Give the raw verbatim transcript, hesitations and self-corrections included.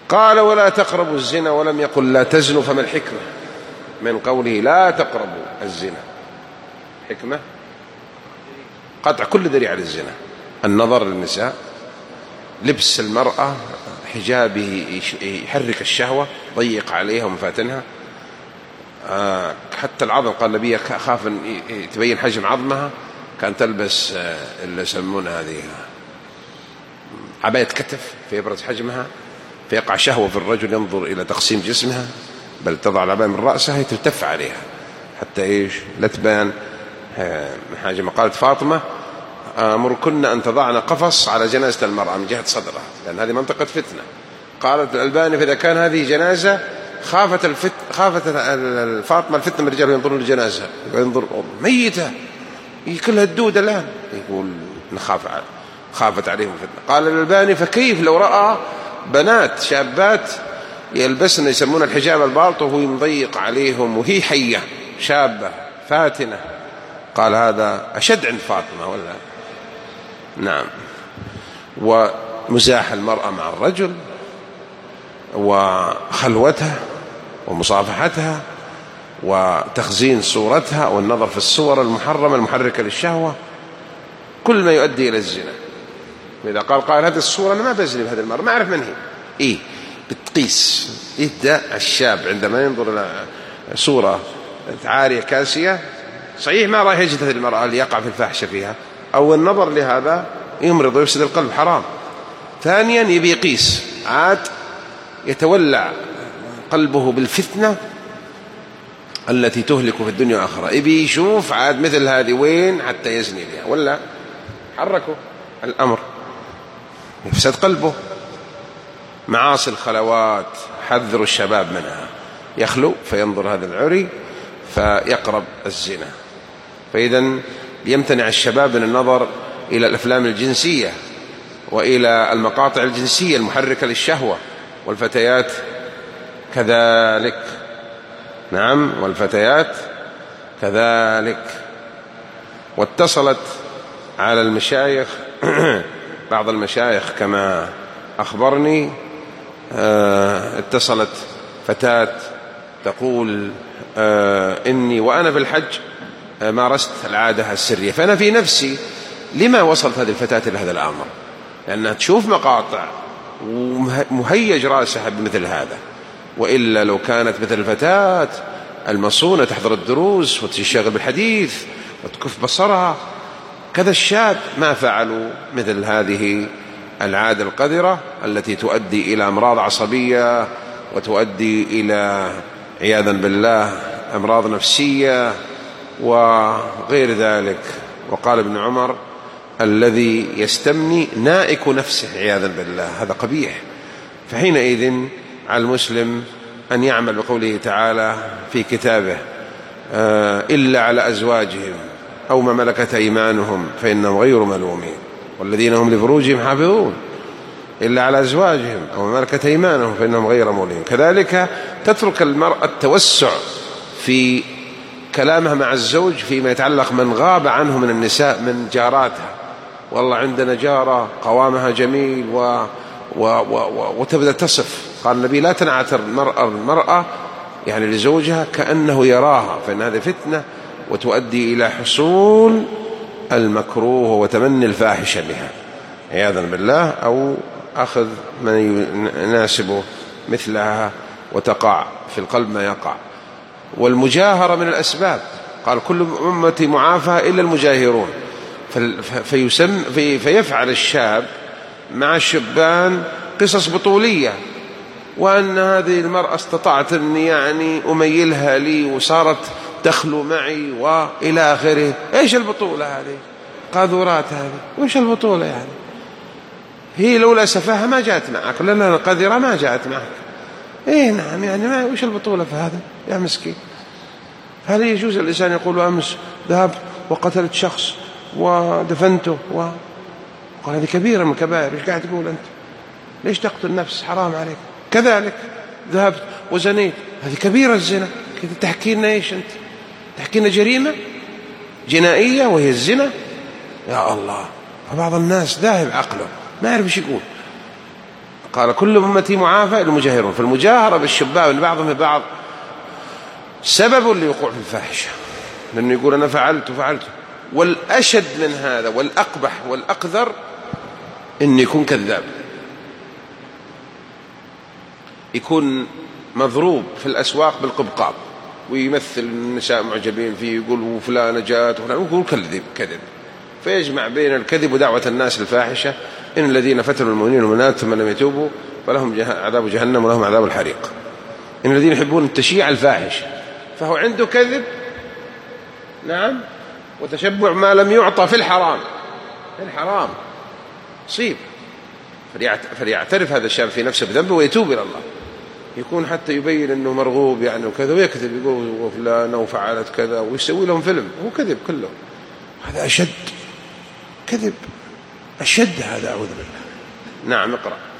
قال ولا تقربوا الزنا ولم يقل لا تزنوا، فما الحكمة من قوله لا تقربوا الزنا؟ حكمة قطع كل ذريعة للزنا، النظر للنساء، لبس المرأة، حجابه يحرك الشهوة، ضيق عليها ومفاتنها، آه حتى العظم قال النبي خاف أن تبين حجم عظمها كان تلبس آه اللي يسمونها هذه عباية كتف فيبرز حجمها فيقع شهوة في الرجل ينظر إلى تقسيم جسمها، بل تضع العباية من رأسها تلتف عليها حتى إيش لا تبان حاجة. ما قالت فاطمة أمركن أن تضعن قفص على جنازة المرأة من جهة صدرها لأن هذه منطقة فتنة. قالت الألباني فإذا كان هذه جنازة خافت الفت خافت الفاطمة الفتنة من الرجال ينظرون للجنازة ينظر ميتة كلها الدود الآن، يقول نخاف خافت عليهم الفتنة. قال الألباني فكيف لو رأى بنات شابات يلبسن يسمون الحجاب البالط وهو مضيق عليهم وهي حية شابة فاتنة؟ قال هذا أشد عند فاطمة ولا نعم. ومزاح المرأة مع الرجل وخلوتها ومصافحتها وتخزين صورتها والنظر في الصور المحرمة المحركة للشهوة كل ما يؤدي إلى الزنا. إذا قال قال هذه الصورة أنا ما بزني بهذه المرأة ما أعرف من هي إيه بتقيس يبدأ الشاب عندما ينظر إلى صورة عارية كاسية صحيح ما راح يجد هذه المرأة اللي يقع في الفاحشة فيها أو النظر لهذا يمرض ويفسد القلب حرام. ثانيا يبي يقيس عاد يتولع قلبه بالفتنة التي تهلك في الدنيا والآخرة، يبي يشوف عاد مثل هذه وين حتى يزني بها ولا حركه الأمر يفسد قلبه. معاصي الخلوات حذروا الشباب منها، يخلو فينظر هذا العري فيقرب الزنا. فإذا يمتنع الشباب من النظر إلى الأفلام الجنسية وإلى المقاطع الجنسية المحركة للشهوة، والفتيات كذلك نعم والفتيات كذلك. واتصلت على المشايخ بعض المشايخ كما أخبرني اتصلت فتاة تقول إني وأنا في الحج مارست العادة السرية. فأنا في نفسي لما وصلت هذه الفتاة إلى هذا الأمر؟ لأنها تشوف مقاطع ومهيج راسها بمثل هذا، وإلا لو كانت مثل الفتاة المصونة تحضر الدروس وتشتغل بالحديث وتكف بصرها كذا الشاب ما فعلوا مثل هذه العادة القذرة التي تؤدي إلى أمراض عصبية وتؤدي إلى عياذا بالله أمراض نفسية وغير ذلك. وقال ابن عمر الذي يستمني نائك نفسه عياذا بالله، هذا قبيح. فحينئذ على المسلم أن يعمل بقوله تعالى في كتابه إلا على أزواجهم أو ما ملكت أيمانهم فإنهم غير ملومين والذين هم لفروجهم حافظون إلا على أزواجهم أو ما ملكت أيمانهم فإنهم غير ملومين. كذلك تترك المرأة التوسع في كلامها مع الزوج فيما يتعلق من غاب عنه من النساء من جاراتها، والله عندنا جارة قوامها جميل و... و... و... وتبدأ تصف. قال النبي لا تنعتر المرأة, المرأة يعني لزوجها كأنه يراها، فإن هذه فتنة وتؤدي إلى حصول المكروه وتمني الفاحشة بها عياذا بالله، أو أخذ من يناسبه مثلها وتقع في القلب ما يقع. والمجاهرة من الأسباب، قال كل أمتي معافى إلا المجاهرون. فيسم في فيفعل الشاب مع الشبان قصص بطولية، وأن هذه المرأة استطعت أن يعني أميلها لي وصارت تخلو معي وإلى آخره. إيش البطولة هذه؟ قاذورات هذه، وإيش البطولة يعني؟ هي لولا سفاهة ما جاءت معك، لأنها قذرة ما جاءت معك. إيه نعم يعني ما وإيش البطولة في هذا يا مسكين؟ هل يجوز الإنسان يقول أمس ذهبت وقتلت شخص ودفنته و... قال هذه كبيرة من الكبائر، إيش قاعد تقول أنت؟ ليش تقتل نفس؟ حرام عليك. كذلك ذهبت وزنيت، هذه كبيرة الزنا. كده تحكي لنا إيش أنت؟ تحكي لنا جريمة جنائية وهي الزنا؟ يا الله. فبعض الناس ذاهب عقله ما يعرف إيش يقول. قال كل أمتي معافى المجاهرون. فالمجاهرة بالشباب لبعضهم ببعض سبب لوقوع في الفاحشة، لأنه يقول أنا فعلت وفعلت. والأشد من هذا والأقبح والأقذر إن يكون كذاب، يكون مضروب في الأسواق بالقبقاب ويمثل النساء معجبين فيه، يقول فلانة جاءت وفلان، يقول كذب كذب، فيجمع بين الكذب ودعوة الناس الفاحشة. إن الذين فتنوا المؤمنين والمؤمنات ثم لم يتوبوا فلهم عذاب جهنم ولهم عذاب الحريق. إن الذين يحبون التشيع الفاحش، فهو عنده كذب نعم وتشبع ما لم يعطى في الحرام، في الحرام صيب. فليعترف هذا الشاب في نفسه بذنبه ويتوب إلى الله، يكون حتى يبين أنه مرغوب يعني وكذا، ويكذب يقول وفلانة وفعلت كذا ويسوي لهم فيلم، هو كذب كله. هذا أشد كذب، أشد هذا، أعوذ بالله. نعم اقرأ.